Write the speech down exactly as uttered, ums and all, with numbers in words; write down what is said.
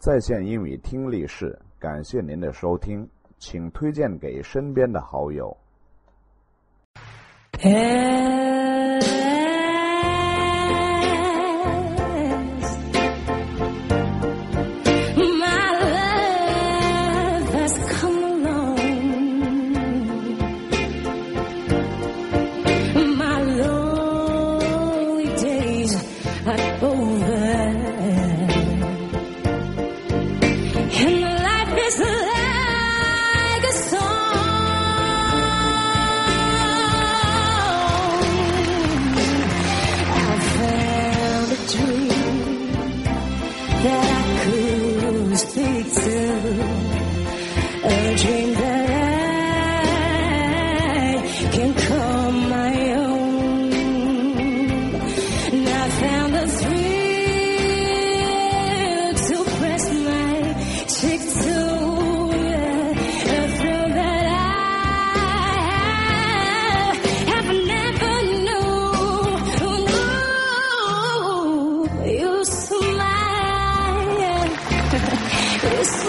在线英语听力室，感谢您的收听，请推荐给身边的好友。 You smile, you smile.